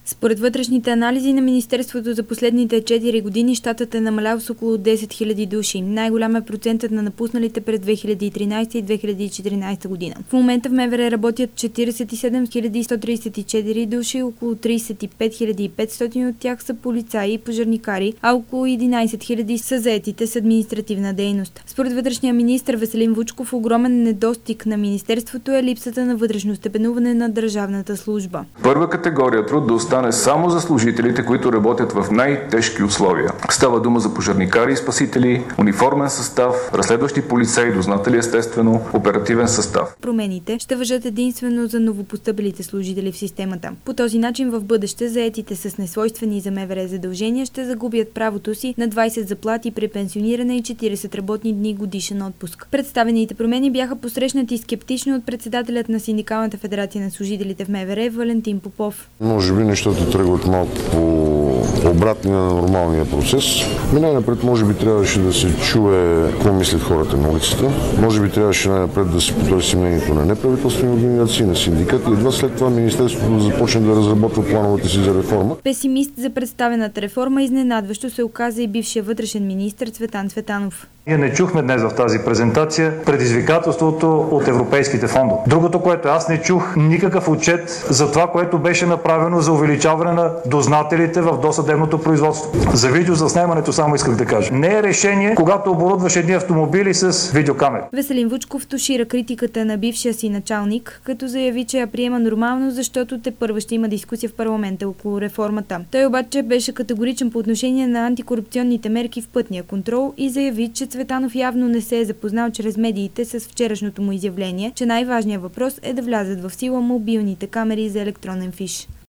Според вътрешните анализи на Министерството за последните 4 години, щатът е намалял с около 10 000 души. Най-голям е процентът на напусналите през 2013 и 2014 година. В момента в МВР работят 47 134 души, около 35 500 от тях са полицаи и пожарникари, а около 11 000 са заетите с административна дейност. Според вътрешния министър Веселин Вучков, огромен недостиг на Министерството е липсата на вътрешно степенуване на държавната служба. Първа категория труд да остане само за служителите, които работят в най-тежки условия. Става дума за пожарникари и спасители, униформен състав, разследващи полицаи, дознатели естествено, оперативен състав. Промените ще важат единствено за новопостъпилите служители в системата. По този начин в бъдеще заетите с несвойствени за МВР задължения ще загубят правото си на 20 заплати при пенсиониране и 40 работни дни годишен отпуск. Представените промени бяха посрещнати скептично от председателят на Синдикалната федерация на служителите в МВР Валентин Попов. Може би нещата тръгват малко по обратния на нормалния процес. Най-напред може би трябваше да се чуе какво мислят хората на улицата. Може би трябваше най-напред да се потърси мнението на неправителствени организации, на синдикати и едва след това Министерството да започне да разработва плановете си за реформа. Песимист за представената реформа изненадващо се оказа и бившия вътрешен министър Цветан Цветанов. Ние не чухме днес в тази презентация предизвикателството от европейските фондове. Другото, което аз не чух никакъв отчет за това, което беше направено за увеличаване на дознателите в досъдебното производство. За видеозаснемането само исках да кажа. Не е решение, когато оборудваш едни автомобили с видеокамери. Веселин Вучков тушира критиката на бившия си началник, като заяви, че я приема нормално, защото тепърва ще има дискусия в парламента около реформата. Той обаче беше категоричен по отношение на антикорупционните мерки в пътния контрол и заяви, че Цветанов явно не се е запознал чрез медиите с вчерашното му изявление, че най-важният въпрос е да влязат в сила мобилните камери за електронен фиш.